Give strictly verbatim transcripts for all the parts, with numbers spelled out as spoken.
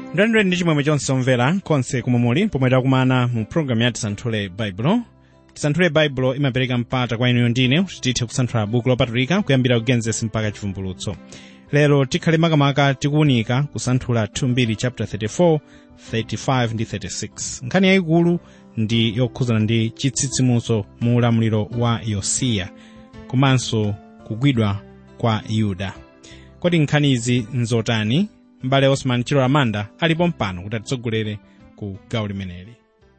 ndwendwe ndi chimwemwe chonse omvera konse kumwe muli pomwe takumana mu programu ya Tisanthule Baibulo. Tisanthule Baibulo imapereka mpata kwa inuyo ndine kuti tithe kusanthula buku lopatulika kuyambira ku Genesis mpaka chivumbulutso. Lero tikhale makamaka tikuwunika kusanthula mbiri chapter thirty-four, thirty-five ndi thirty-six. Nkhani yayikulu ndi yokhuzana ndi chitsitsimutso mu ulamuliro wa Yosiya komanso kugwidwa kwa Yuda. Kodi nkhani izi nzotani? Mbale Osman Chilo Amanda alipo mpano kuti atitsogolere ku gawo limeneli.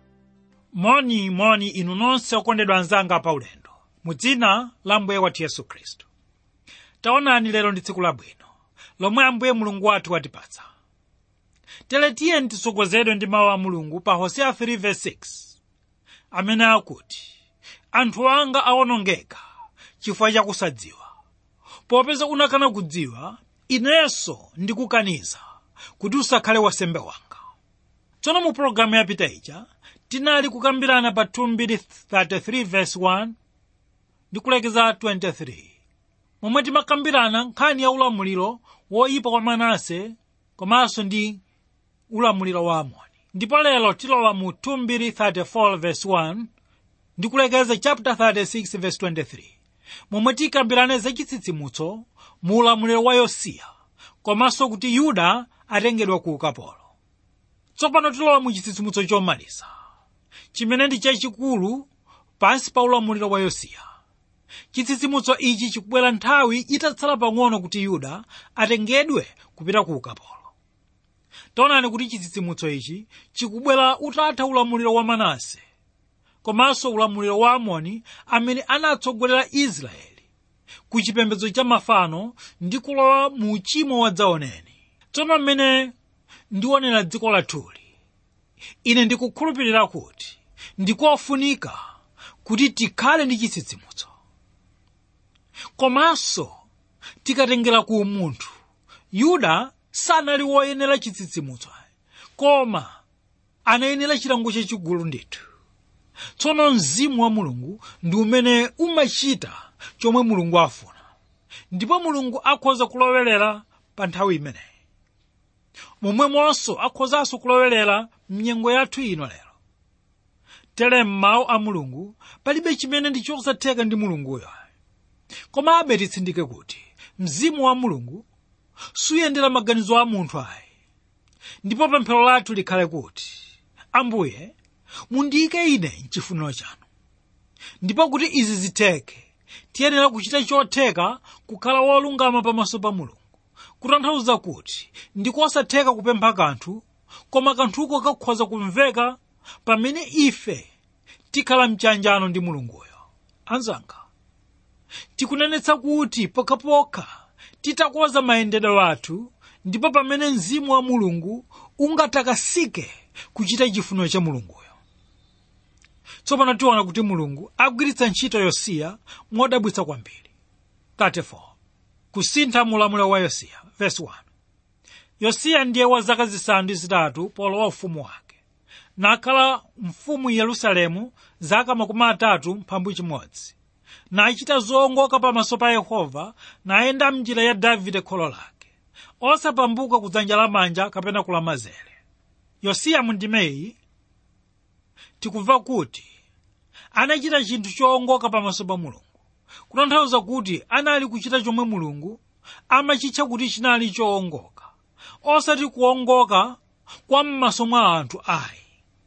Moni moni inu nonse okondedwa anzanga pa ulendo mu dzina la Ambuye wathu Yesu Khristu. Taonani lero ndi tsiku labwino lomwe Ambuye Mulungu wathu watipatsa. Tere tiye tisogozedwe ndi mawu a Mulungu pa Hosea three verse six amene akuti, anthu anga awonongeka chifukwa cha kusadziwa. Popeza unakana kudziwa, inenso ndikukaniza kuti usakhale wansembe wanga. Tsono mu programu yapita ija tinali kukambirana pa mbiri thirty-three verse one ndi kulekeza twenty-three, momwe timakambirana nkhani ya ulamuliro woyipa kwa Manase komanso ndi ulamuliro wa Amoni. Ndipo lero tilowa mu mbiri thirty-four verse one ndi kulekeza chapter thirty-six verse twenty-three, momwe tikambirane za chitsitsimutso mu ulamuliro wa Yosiya komanso kuti Yuda atengedwa ku ukapolo. Tsopano tilowa mu chitsitsimutso chomaliza chimene ndi chachikulu pansi pa ulamuliro wa Yosiya. Chitsitsimutso ichi chikubwera nthawi itatsala pang'ono kuti Yuda atengedwe kupita ku ukapolo. Taonani kuti chitsitsimutso ichi chikubwera utatha ulamuliro wa Manase komanso ulamuliro wa Amoni amene anatsogolera Israeli ku chipembedzo cha mafano ndi kulowa mu uchimo wadzaoneni. Tsono mmene ndionera dziko lathuli, ine ndikukhulupirira kuti ndikofunika kuti tikhale ndi chitsitsimutso. Komanso tikatengera ku munthu, Yuda sanali woyenera chitsitsimutso, koma anayenera chilango chachikulu ndithu. Tsono mzimu wa Mulungu ndi umene umachita chomwe Mulungu afuna, ndipo Mulungu akhoza kulowerera pa nthawi imeneyi. Momwemonso akhozanso kulowerera mnyengo yathu ino lero. Tere m'mawu a Mulungu palibe chimene ndi chosatheka ndi Mulunguyo. Komabe titsindike kuti mzimu wa Mulungu suyendera maganizo a munthu ayi. Ndipo pemphero lathu likhale kuti, Ambuye mundiyike ine m'chifuniro chanu. Ndipo kuti izi zitheke, tiyenera kuchita chotheka kukhala wolungama pamaso pa Mulungu. Kutanthauza kuti ndikosatheka kupempha kanthu, koma kanthuko kakhoza kumveka pamene ife tikhala mchanjano ndi Mulunguyo. Anzanga, tikunenetsa kuti pokhapokha titakonza mayendedwe athu, ndipo pamene mzimu wa Mulungu ungatakasike kuchita chifuniro cha Mulunguyo. Tsopano tiona kuti Mulungu agwiritsa ntchito Yosiya modabwitsa kwambiri. thirty-four Kusintha mu ulamuliro wa Yosiya verse one. Yosiya ndiye wa zaka zisanu ndi zitatu polowa ufumu wake, nakhala mfumu Yerusalemu zaka makumi atatu mphambu chimodzi. Nachita zoongoka pamaso pa Yehova, nayenda m'njira ya Davide kholo lake, osapambuka kudzanja lamanja kapena kulamazere. Yosiya mundimeyi tikumva kuti anachita chinthu choongoka pamaso pa Mulungu. Kutanthauza kuti anali kuchita chomwe Mulungu amachitcha kuti chinali choongoka, osati kuongoka kwa m'maso mwa anthu ayi.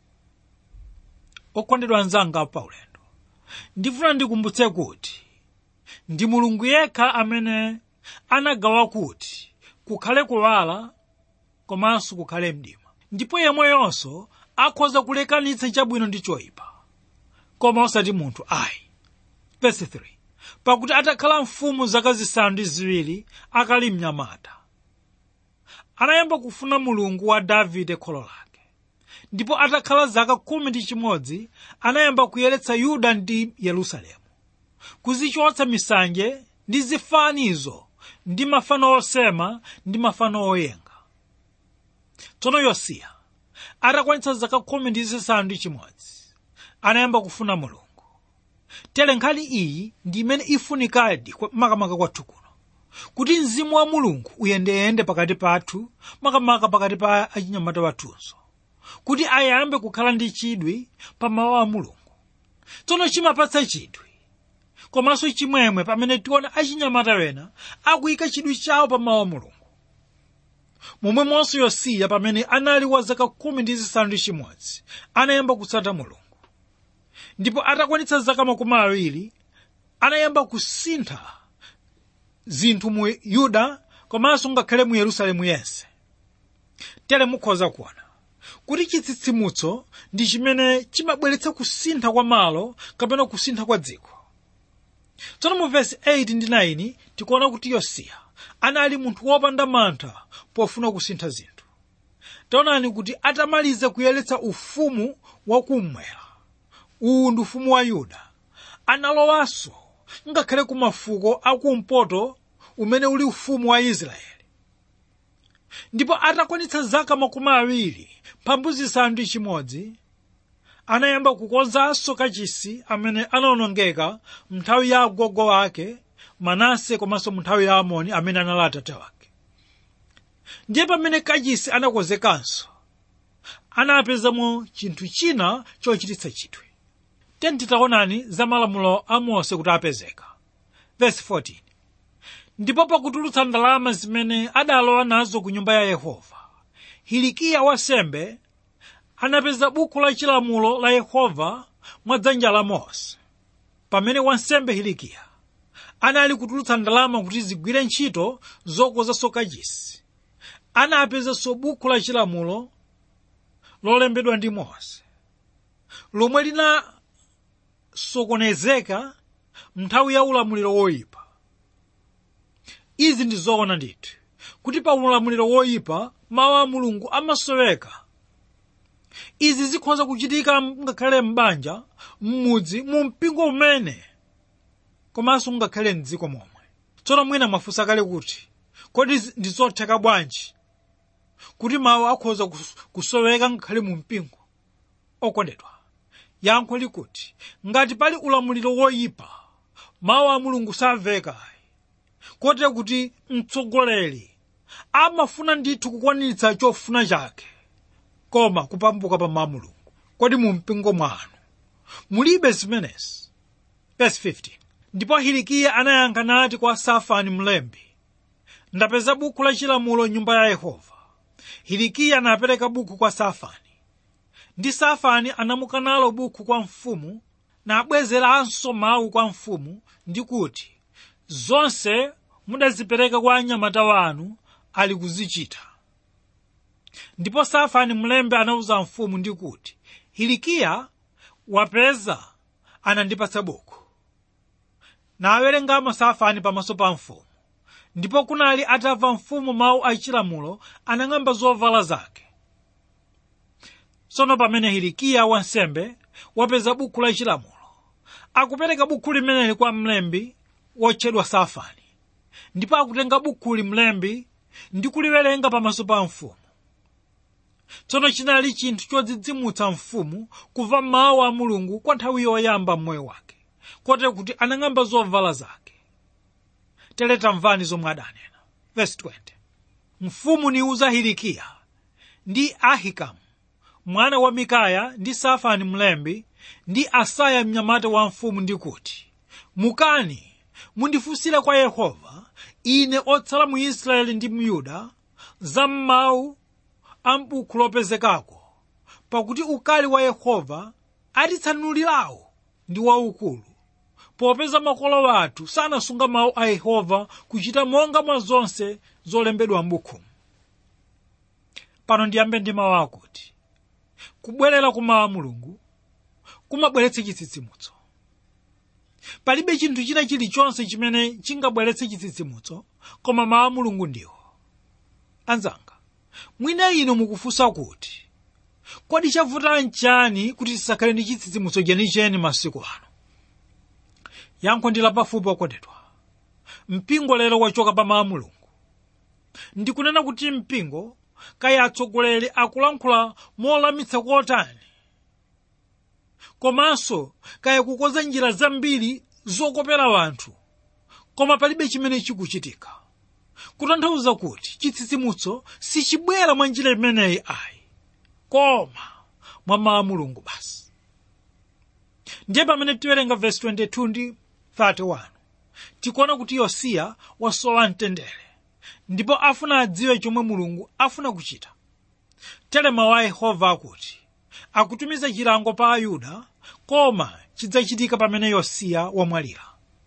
Okondedwa anzanga pa ulendo, ndifuna ndikumbutse kuti ndi Mulungu yekha amene anagawa kuti kukhale kuwala komanso kukhale mdima. Ndipo yemweyonso akhoza kulekanitsa chabwino ndi choyipa, koma osati munthu ayi. Verse three. Pakuti atakhala mfumu zaka zisanu ndi ziwiri akali mnyamata, anayamba kufuna Mulungu wa Davide kholo lake. Ndipo atakhala zaka khumi ndi chimodzi anayamba kuyeretsa Yuda ndi Yerusalemu, kuzichotsa misanje ndi zifanizo ndi mafano osema ndi mafano oyenga. Tsono Yosiya atakwanitsa zaka khumi ndi zisanu ndi chimodzi anayamba kufuna Mulungu. Tere nkhani iyi ndi imene ifunikadi makamaka kwathu kuno. kuti mzimu wa mulungu uyendeyende pakati pathu, makamaka pakati pa achinyamata wathunso, kuti ayambe kukhala ndi chidwi pa mawu a mulungu. Tsono chimapatsa chidwi komanso chimwemwe pamene tiona achinyamata wena akuyika chidwi chawo pa mawu a mulungu. Momwemonso Yosiya pamene anali wa zaka khumi ndi zisanu ndi chimodzi anayamba kutsata mulungu, ndipo atakwanitsa zaka makumi awiri anayamba kusintha zinthu mu Yuda komanso ngakhale mu Yerusalemu yense. Tere mukhoza kuona kuti chitsitsimutso ndi chimene chimabweretsa kusintha kwa malo kapena kusintha kwa dziko. Tsono mu verse eight ndi nine tikuona kuti Yosiya anali munthu wopanda mantha pofuna kusintha zinthu. Taonani kuti atamaliza kuyeretsa ufumu wakummwera, uwu ndi ufumu wa Yuda, analowanso ngakhale ku mafuko akumpoto umene uli ufumu wa Israeli. Ndipo atakwanitsa zaka makumi awiri mphambu zisanu ndi chimodzi anayamba kukonzanso kachisi amene anawonongeka mnthawi ya agogo wake Manase komanso mnthawi ya Amoni amene anali atate wake. Ndiye pamene kachisi anakonzekanso anapezamo chinthu china chochititsa chidwi. Tenti taonani za malamulo a Mose kuti apezeka. Verse fourteen. Ndipo pakutulutsa ndalama zimene adalowa nazo ku nyumba ya Yehova, Hilikiya wansembe anapeza buku la chilamulo la Yehova mwa dzanja la Mose. Pamene wansembe Hilikiya anali kutulutsa ndalama kuti zigwire ntchito zokonzanso kachisi, anapezanso buku la chilamulo lolembedwa ndi Mose, lomwe linasokonezeka nthawi ya ulamuliro woyipa. Izi ndi zoona ndithu kuti pa ulamuliro woyipa mawu a Mulungu amasoweka. Izi zikhoza kuchitika ngakhale m'banja, m'mudzi, mu mpingo umene, komanso ngakhale m'dziko momwe. Tsono mwina mwafunsa kale kuti kodi ndi zotheka bwanji kuti mawu akhoza kusoweka ngakhale mu mpingo? Okondedwa, yankho likuti ngati pali ulamuliro woyipa mawu a Mulungu samveka, kotero kuti mtsogoleri amafuna ndithu kukwaniritsa chofuna chake koma kupambuka pa mawu a Mulungu. Kodi mu mpingo mwanu mulibe zimenezi? Verse fifteen. Ndipo Hilikiya anayankha nati kwa Safani mlembi, ndapeza buku la chilamulo nyumba ya Yehova. Hilikiya anapereka buku kwa Safani, ndi Safani anamuka nalo buku kwa mfumu na abwezeranso mawu kwa mfumu ndi kuti, zonse mudazipereka kwa anyamata wanu ali kuzichita. Ndipo Safani mlembi anawuza mfumu ndi kuti, Hilikiya wapeza anandipatsa buku. Na awerengamo Safani pamaso pa mfumu. Ndipo kunali atamva mfumu mawu a chilamulo anang'amba zovala zake. Tsono pamene Hilikiya wansembe wapeza buku la chilamulo, akupereka buku limeneli kwa mlembi wotchedwa Safani, ndipo akutenga bukuli mlembi ndi kuliwerenga pamaso pa mfumu. Tsono chinali chinthu chodzidzimutsa mfumu kumva mawu a Mulungu kwa nthawi yoyamba m'moyo wake, kotero kuti anang'amba zovala zake. Tere tamvani zomwe adanena. Verse twenty. Mfumu niuza Hilikiya ndi Ahikamu mwana wa Mikaya ndi Safani mlembi ndi Asaya mnyamata wa mfumu ndi kuti, mukani mundifunsire kwa Yehova, ine otsala mu Israeli ndi mu Yuda, za mawu a m'buku lopezekako, pakuti ukali wa Yehova atitsanulirawo ndi waukulu, popeza makolo athu sanasunga mawu a Yehova kuchita monga mwa zonse zolembedwa m'bukumu. Pano ndiyambe ndi mawu akuti kubwerera ku mawu a Mulungu kumabweretsa chitsitsimutso. Palibe chinthu china chilichonse chimene chingabweretse chitsitsimutso koma mawu a Mulungu ndiwo. Anzanga, mwina ino mukufunsa kuti kodi chavuta nchani kuti tisakhale ndi chitsitsimutso chenicheni masiku ano? Yankho ndi lapafupi okondedwa. Mpingo lero wachoka pa mawu a Mulungu. Ndikunena kuti mpingo kaya atsogoleri akulankhula molamitsa kotani, komanso kaya kukonza njira zambiri zokopera wanthu, koma palibe chimene chikuchitika. kutanthauza kuti chitsitsimutso sichibwera mwa njira imeneyi ayi, koma mwa mawu a Mulungu basi. Ndiye pamene tiwerenga verse twenty-two ndi thirty-one tikuona kuti Yosiya wasowa mtendere ndipo afuna adziwe chomwe Mulungu afuna kuchita. Tere mawu a Yehova akuti akutumiza chilango pa Ayuda, koma chidzachitika pamene Yosiya wamwalira.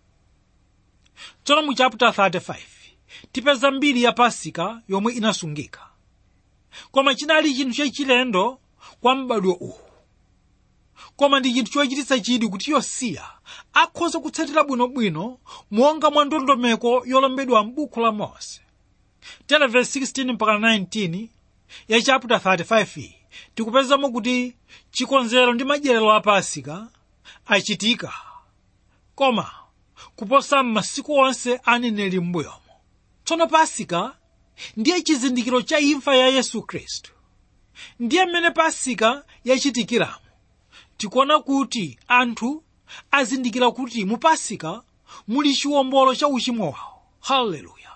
Tsono mu chapter thirty-five tipeza mbiri ya Pasika yomwe inasungika, koma chinali chinthu chachilendo kwa m'badwo uwu. Koma ndi chinthu chochititsa chidwi kuti Yosiya akhoza kutsatira bwinobwino monga mwa ndondomeko yolembedwa m'buku la Mose. Tere verse sixteen mpaka nineteen ya chapter thirty-five tikupezamo kuti chikonzero ndi madyerero a Pasika achitika, koma kuposa m'masiku onse aneneri m'mbuyomo. Tsono Pasika ndiye chizindikiro cha imfa ya Yesu Khristu. Ndiye mmene Pasika yachitikiramo tikuona kuti anthu azindikira kuti mu Pasika muli chiwombolo cha uchimo wawo. Haleluya!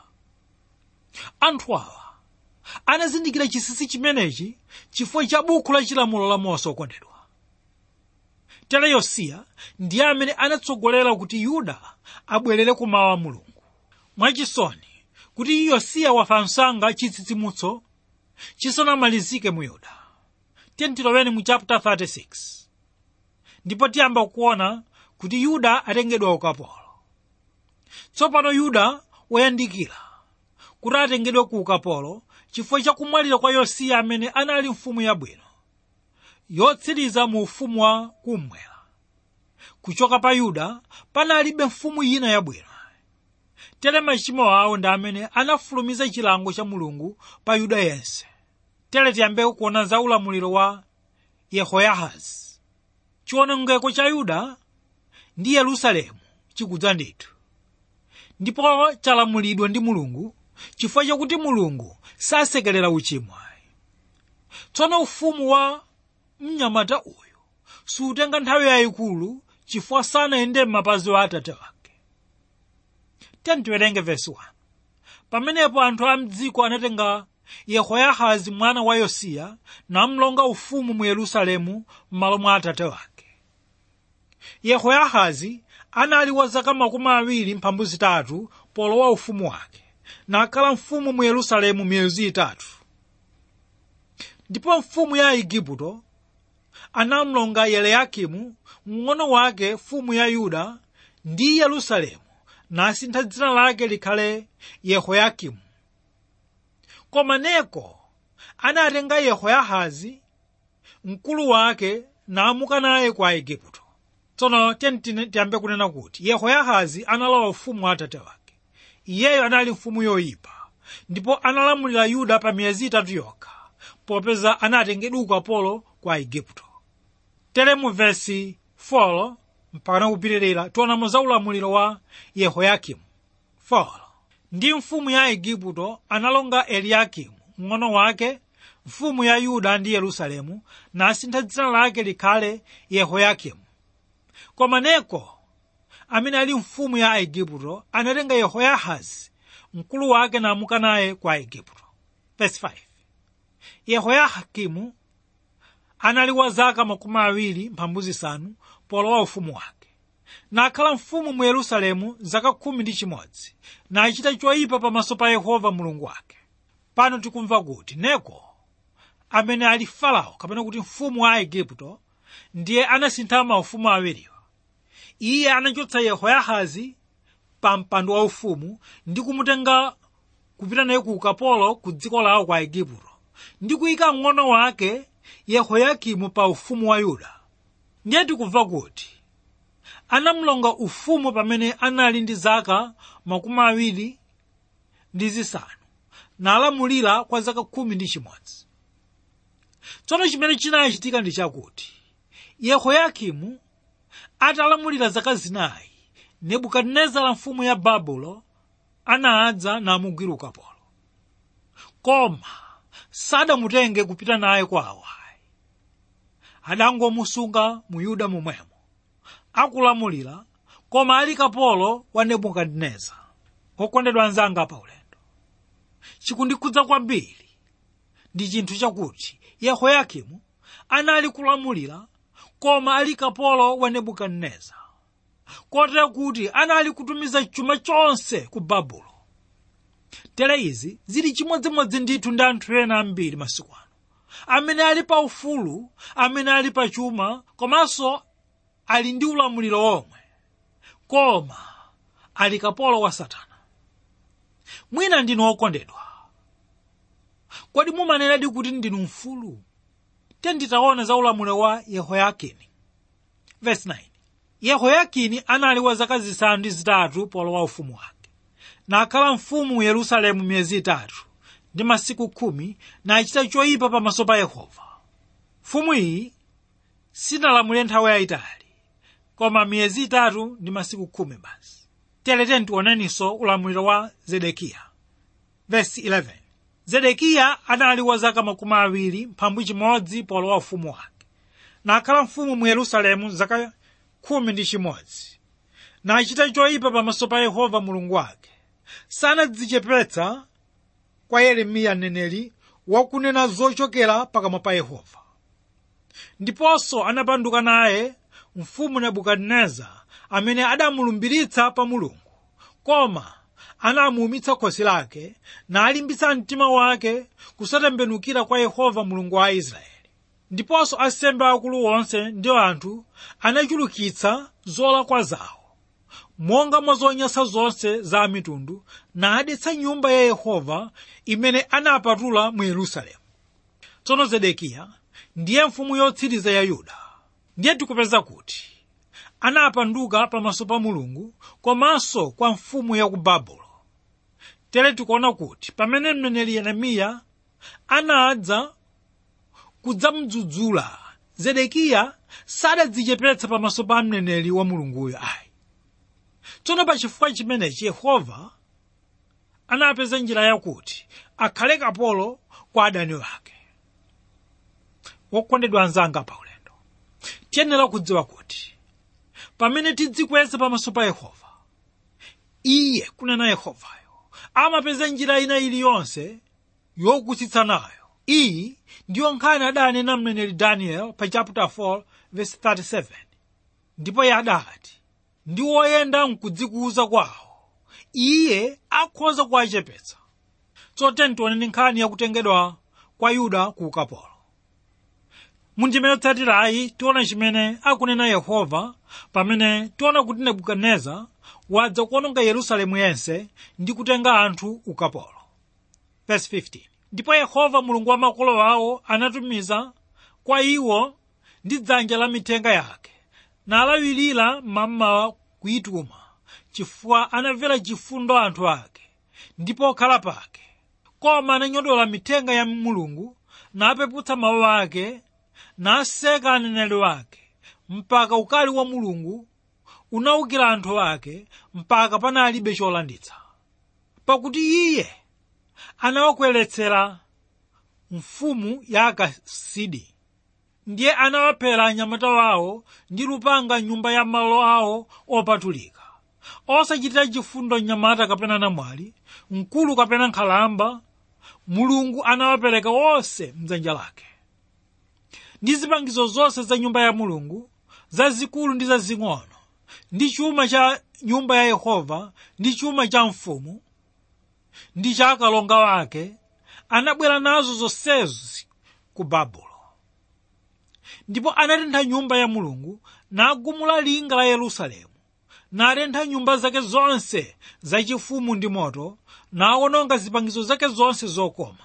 Anthu awa anazindikira chinsinsi chimenechi chifukwa cha buku la chilamulo la Mose okondedwa. Tere Yosiya ndiye amene anatsogolera kuti Yuda abwerere ku mawu a Mulungu. Mwachisoni kuti Yosiya wafa msanga chitsitsimutso chisanamalizike mu Yuda. Tiloweni mu chapter thirty-six ndipo tiyamba kuona kuti Yuda atengedwa ukapolo. Tsopano Yuda woyandikira kuti atengedwe ku ukapolo chifukwa cha kumwalira kwa Yosiya amene anali mfumu yabwino yotsiriza mu ufumu wa kummwera. Kuchoka pa Yuda panalibe mfumu ina yabwino. Tere machimo awo ndi amene anafulumiza chilango cha Mulungu pa Yuda yense. Tere tiyambe kuona za ulamuliro wa Yehoyahazi. Chiwonongeko cha Yuda ndi Yerusalemu chikudza ndithu, ndipo chalamulidwa ndi Mulungu chifukwa chakuti Mulungu sasekerera uchimo. Tsono ufumu wa mnyamata uyu sutenga nthawi yayikulu chifukwa sanayende m'mapazi a atate wake. Tiwerenge verse one. Pamenepo anthu a mdziko anatenga Yehoyahazi mwana wa Yosiya namlonga ufumu mu Yerusalemu m'malo mwa atate wake. Yehoyahazi anali wa zaka makumi awiri mphambu zitatu polowa ufumu wake, nakhala mfumu mu Yerusalemu miyezi itatu. Ndipo mfumu ya Igupto anamlonga Yehoyakimu mng'ono wake mfumu ya Yuda ndi Yerusalemu, nasintha dzina lake likhale Yehoyakimu. Koma Neko anatenga Yehoyahazi mkulu wake namuka naye kwa Igupto. Tsono tiyambe kunena kuti Yehoyahazi analowa ufumu wa atate wake. Iyeyo anali mfumu yoyipa, ndipo analamulira Yuda pa miyezi itatu yokha, popeza anatengedwa ukapolo kwa Igupto. Tere mu verse four mpaka kupitirira tionamo za ulamuliro wa Yehoyakimu. four. Ndi mfumu ya Igupto analonga Eliakimu mng'ono wake mfumu ya Yuda ndi Yerusalemu, nasintha dzina lake likhale Yehoyakimu. Koma Neko amene ali mfumu ya Igupto anatenga Yehoyahazi mkulu wake namuka naye kwa Igupto. Verse five. Yehoyakimu anali wa zaka makumi awiri mphambu zisanu polowa ufumu wake, nakhala mfumu mu Yerusalemu zaka khumi ndi chimodzi, nachita choyipa pamaso pa Yehova Mulungu wake. Pano tikumva kuti Neko amene ali Farao kapena kuti mfumu wa Igupto ndiye anasintha maufumu awiriwa. Iye anachotsa Yehoyahazi pa mpando wa ufumu ndi kumutenga kupita naye ku ukapolo ku dziko lawo kwa Igupto, ndi kuyika mng'ono wake Yehoyakimu pa ufumu wa Yuda. Ndiye tikumva kuti anamlonga ufumu pamene anali ndi zaka makumi awiri ndi zisanu, nalamulira kwa zaka khumi ndi chimodzi. Tsono chimene chinachitika ndi chakuti Yehoyakimu atalamulira zaka zinayi, Nebukadinezara mfumu ya Babulo anadza namugwira ukapolo. Koma sadamutenge kupita naye kwawo, adangomusunga mu Yuda momwemo akulamulira, koma ali kapolo wa Nebukadinezara. Okondedwa anzanga pa ulendo, chikundikhudza kwambiri ndi chinthu chakuti Yehoyakimu anali kulamulira koma ali kapolo wa Nebukadineza, kotero kuti anali kutumiza chuma chonse ku Babulo. Tere izi zili chimodzimodzi ndithu ndi anthu ena ambiri masiku ano, amene ali pa ufulu, amene ali pa chuma, komanso ali ndi ulamuliro omwe, koma ali kapolo wa Satana. Mwina ndinu okondedwa, kodi mumaneradi kuti ndinu mfulu? Tenditaona za ulamuliro wa Yehoyakini. Verse nine. Yehoyakini anali wa zaka zisanu ndi zitatu polowa ufumu wake, nakhala mfumu mu Yerusalemu miyezi itatu ndi masiku khumi, nachita choyipa pamaso pa Yehova. Mfumu iyi sinalamulire nthawi yayitali, koma miyezi itatu ndi masiku khumi basi. Tere tioneninso ulamuliro wa Zedekiya. Verse eleven. Zedekiya anali wa zaka makumi awiri mphambu chimodzi polowa ufumu wake, nakhala mfumu mu Yerusalemu zaka khumi ndi chimodzi, nachita choyipa pamaso pa Yehova Mulungu wake. Sanadzichepetsa kwa Yeremiya mneneri wakunena zochokera pakamwa pa Yehova. Ndiponso anapanduka naye mfumu Nebukadineza, amene adamulumbiritsa pa Mulungu, koma anamuumitsa khosi lake nalimbitsa mtima wake kusatembenukira kwa Yehova Mulungu wa Israeli. Ndiponso ansembe akulu onse ndi anthu anachulukitsa zolakwa zawo, monga mwa zonyansa zonse za mitundu, nadetsa nyumba ya Yehova imene anapatula mu Yerusalemu. Tsono Zedekiya ndiye mfumu yotsiriza ya Yuda. Ndiye tikupeza kuti anapanduka pamaso pa Mulungu komanso kwa mfumu ya ku Babulo. Tere tikuona kuti pamene mneneri Yeremiya anadza kudzamdzudzula, Zedekiya sadadzichepetsa pamaso pa mneneri wa Mulunguyo ayi. Tsono pa chifukwa chimenechi Yehova anapeza njira yakuti akhale kapolo kwa adani wake. Wokondedwa anzanga pa ulendo, tiyenera kudziwa kuti pamene tidzikweza pamaso pa Yehova, iye kunena Yehovayo amapeza njira ina iliyonse yokusitsa nayo. Iyi ndiyo nkhani adanena mneneri Daniel pa chapter four verse thirty-seven. Ndipo iye adati, ndi woyenda mkudzikuza kwawo, iye akhoza kuwachepetsa. Tsono tione nkhani yakutengedwa kwa Yuda ku ukapolo. Mundime yotsatirayi tiona chimene akunena Yehova pamene tiona kuti Nebukadineza wadza kuononga Yerusalemu yense ndi kutenga anthu ukapolo. Verse fifteen. Ndipo Yehova Mulungu wa makolo awo anatumiza kwa iwo ndi dzanja la mithenga yake, nalawirira mmamawa kuituma, chifukwa anamvera chifundo anthu ake ndipo okhala pake. Koma ananyodola mithenga ya Mulungu, napeputsa mawu ake, naseka aneneri wake, mpaka ukali wa Mulungu unawukira anthu ake, mpaka panalibe cholanditsa. Pakuti iye anawakweretsera mfumu ya Akasidi, ndiye anawaphera anyamata wawo ndi lupanga nyumba ya malo awo opatulika, osachitira chifundo nyamata kapena namwali, mkulu kapena nkhalamba. Mulungu anawapereka onse mdzanja lake. Ndi zipangizo zonse za nyumba ya Mulungu, zazikulu ndi zazing'ono, ndi chuma cha nyumba ya Yehova, ndi chuma cha mfumu, ndi cha akalonga wake, anabwera nazo zonsezi ku Babulo. Ndipo anatentha nyumba ya Mulungu, nagumula linga la Yerusalemu, natentha nyumba zake zonse zachifumu ndi moto, nawononga zipangizo zake zonse zokoma.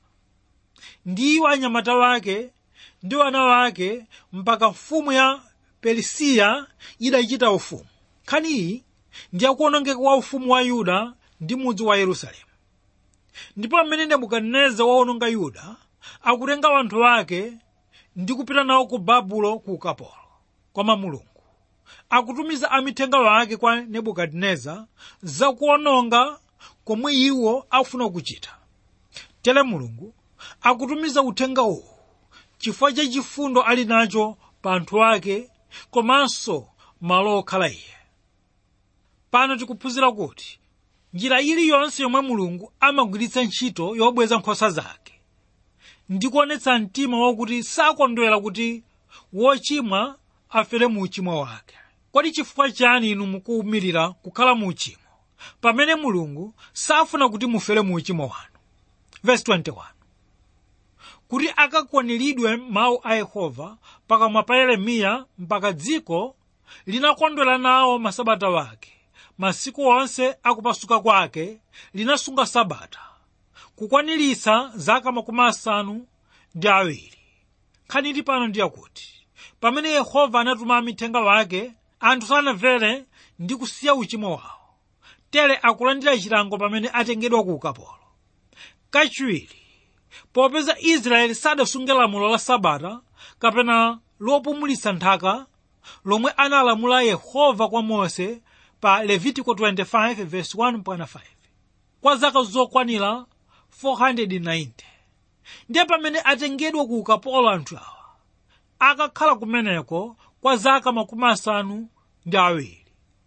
Ndiwo anyamata wake ndi wana wake, mpaka mfumu ya Perisiya idachita ufumu. Nkhani iyi ndiye kuonongeka kwa ufumu wa Yuda ndi mudzi wa Yerusalemu. Ndipo amene Nebukadineza waononga Yuda, akutenga anthu wake ndi kupita nawo ku Babulo ku ukapolo. Koma Mulungu akutumiza amithenga wake kwa Nebukadineza za kuononga komwe iwo akufuna kuchita. Tere Mulungu akutumiza uthenga uwu chifukwa cha chifundo ali nacho pa anthu ake, komanso malo okhala iye. Pano tikuphunzira kuti njira iliyonse yomwe mulungu amagwiritsa ntchito yobweza nkhosa zake ndi kuonetsa mtima wakuti sakondwera kuti wochimwa afere mu uchimo wake. Kodi chifukwa chani inu mukuwumirira kukhala mu uchimo pamene mulungu safuna kuti mufere mu uchimo wanu? Verse twenty-one. Kuti akakwaniridwe mawu a Yehova pakamwa pa Yeremiya mpaka dziko linakondwera nawo masabata wake, masiku onse akupasuka kwake linasunga sabata, kukwaniritsa zaka makumi asanu ndi awiri. Nkhani ili pano ndi yakuti pamene Yehova anatuma amithenga wake, anthu sanamvere ndi kusiya uchimo wawo, tere akulandira chilango pamene atengedwa ku ukapolo. Kachiwiri, popeza Israeli sadasunge lamulo la sabata kapena lopumulitsa nthaka lomwe analamula Yehova kwa Mose pa Levitiko twenty-five verse one mpaka five, kwa zaka zokwanira four hundred ninety. Ndiye pamene atengedwa ku ukapolo anthu awa akakhala kumeneko kwa zaka makumi asanu ndi awiri.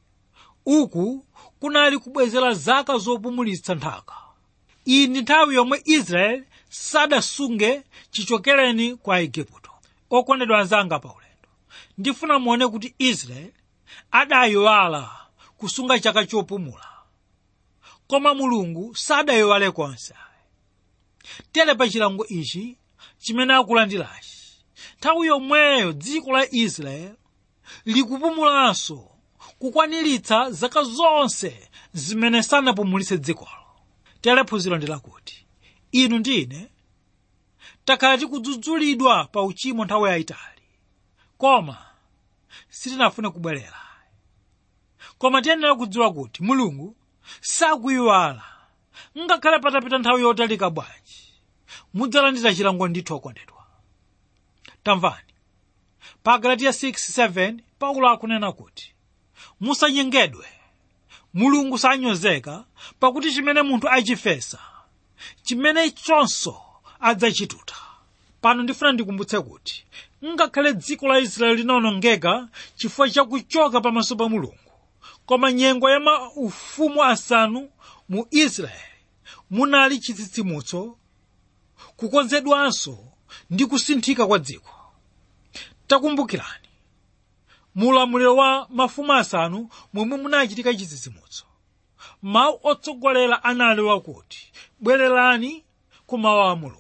Uku kunali kubwezera zaka zopumulitsa nthaka. Iyi ndi nthawi yomwe Israeli sadasunge chichokereni kwa Igupto. Okondedwa anzanga pa ulendo, ndifuna muone kuti Israeli adayiwala kusunga chaka chopumula, koma mulungu sadayiwale konse. Tere pa chilango ichi chimene akulandirachi, nthawi yomweyo dziko la Israeli likupumulanso kukwaniritsa zaka zonse zimene sanapumulitse dzikolo. Tere phunziro ndi lakuti inu ndine takhala tikudzudzulidwa pa uchimo nthawi yayitali, koma sitinafune kubwerera. Koma tiyenera kudziwa kuti mulungu sakuyiwala. Ngakhale patapita nthawi yotalika bwanji, mudzalandira chilango ndithu okondedwa. Tamvani, pa Galatiya six seven Paulo akunena kuti musanyengedwe, mulungu sanyozeka, pakuti chimene munthu achifesa chimene chonso adzachituta. Pano ndifuna ndikumbutse kuti ngakhale dziko la Israeli linawonongeka chifukwa cha kuchoka pamaso pa mulungu, koma nyengo ya maufumu asanu mu Israeli munali chitsitsimutso, kukonzedwanso ndi kusinthika kwa dziko. Takumbukirani, mulamuliro wa mafumu asanu momwe munachitika chitsitsimutso, mawu otsogolera anali wakuti bwererani ku mawu a mulungu.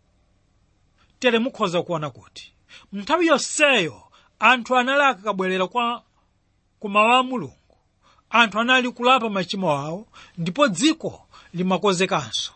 Tere mukhoza kuona kuti nthawi yonseyo anthu anali akabwerera kwa ku mawu a mulungu, anthu anali kulapa machimo awo ndipo dziko limakonzekanso.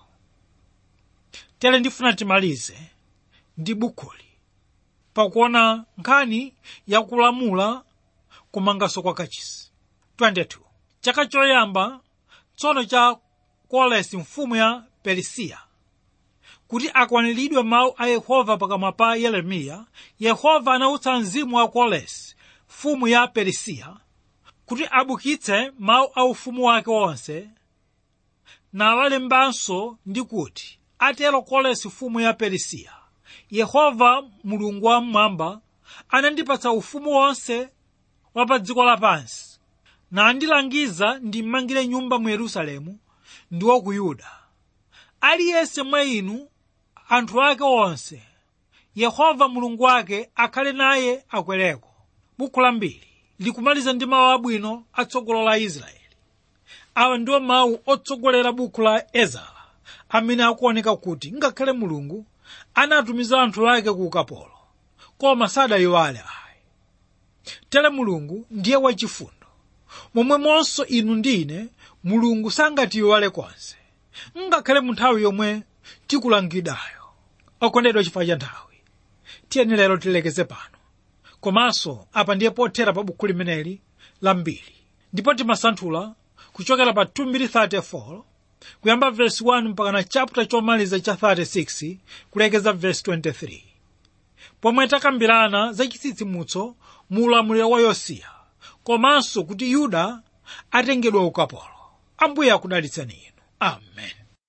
Tere ndifuna timalize ndi bukuli pakuona nkhani yakulamula kumanganso kwa kachisi. twenty-two. Chaka choyamba tsono cha Koresi mfumu ya Perisia, kuti akwaniridwe mawu a Yehova pakamwa pa Yeremiya, Yehova anautsa mzimu wa Koresi mfumu ya Perisia kuti abukitse mawu a ufumu wake wonse, na awalembanso ndi kuti atero Koresi mfumu ya Perisia, Yehova mulungu wa mmwamba anandipatsa ufumu wonse wa pa dziko lapansi, na andilangiza ndimmangire nyumba mu Yerusalemu ndi wa ku Yuda. Aliyense mwa inu anthu ake onse, Yehova mulungu wake akhale naye akwereko. Buku la mbiri likumaliza ndi mawu abwino atsogolo la Israeli. Awa ndiwo mawu otsogolera buku la Ezara, amene akuoneka kuti ngakhale mulungu anatumiza anthu ake ku ukapolo, koma sadayiwale ayi. Tere mulungu ndiye wachifundo, momwemonso inu ndine mulungu sangatiyiwale konse, ngakhale mu nthawi yomwe tikulangidayo. Okondedwa chifukwa cha nthawi, tiyeni lero tilekeze pano, komanso apa ndiye pothera pa buku limeneli la mbiri, ndipo timasanthula kuchokera pa two thirty-four kuyamba verse one mpaka na chapter chomaliza cha thirty-six kulekeza verse twenty-three, pomwe takambirana za chitsitsimutso mu ulamuliro wa Yosiya, komanso kuti Yuda atengedwa ukapolo. Ambuye akudalitseni inu. Amen.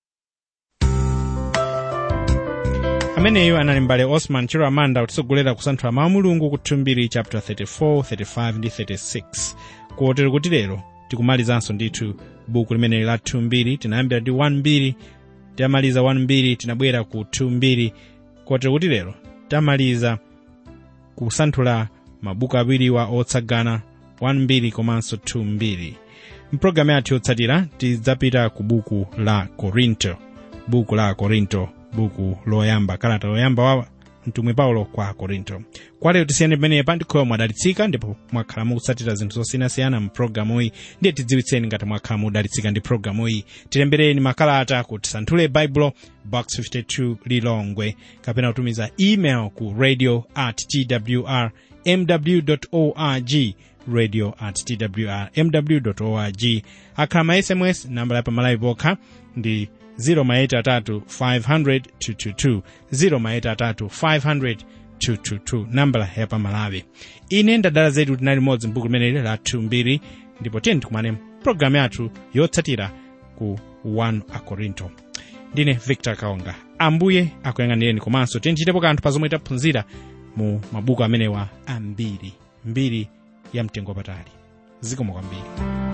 Ameneyo anali mbale Osman Chiro Amanda kutsogolera kusanthula mawu a Mulungu ku mbiri chapter thirty-four, thirty-five ndi thirty-six. Kotero kuti lero tikumalizanso ndithu buku limene la two mbiri. Tinayambira ndi one mbiri, tamaliza one mbiri, tinabwera ku two mbiri, kotero kuti lero tamaliza kusanthula mabuku awiriwa otsagana one mbiri komanso two mbiri. Mpulogalamu yathu yotsatira tidzapita ku buku la Korinto, buku la Korinto, buku loyamba, kalata loyamba wa mtumwi Paulo kwa Korinto. Kwa lero tisiyane pamenepa, ndikhoya mwadalitsika ndipo mwakhala mukutsatira zinthu zosiyanasiyana mpulogalamu iyi. Ndiye tidziwitseni ngati mwakhala mudalitsika ndi pulogalamu iyi. Tilembereni makalata ku Tisanthule Baibulo, box fifty-two Lilongwe, kapena kutumiza email ku radio at t w r m w dot org, radio at t w r m w dot org. Akhala ma S M S, nambala ya pamalawi pokha ndi zero eight three five hundred two two two, zero eight three five hundred two two two, nambala ya pamalawi. Ine ndadala zetu tinali modzi mbuku limeneli la two mbiri, ndipo tiyeni tikumane programu yathu yotsatira ku one Akorinto. Ndine Victor Kaonga. Ambuye akuyang'anireni komanso tichitepo kanthu pa zomwe taphunzira mu mabuku amenewa ambiri, mbiri ya mtengo patali. Zikomo kwambiri.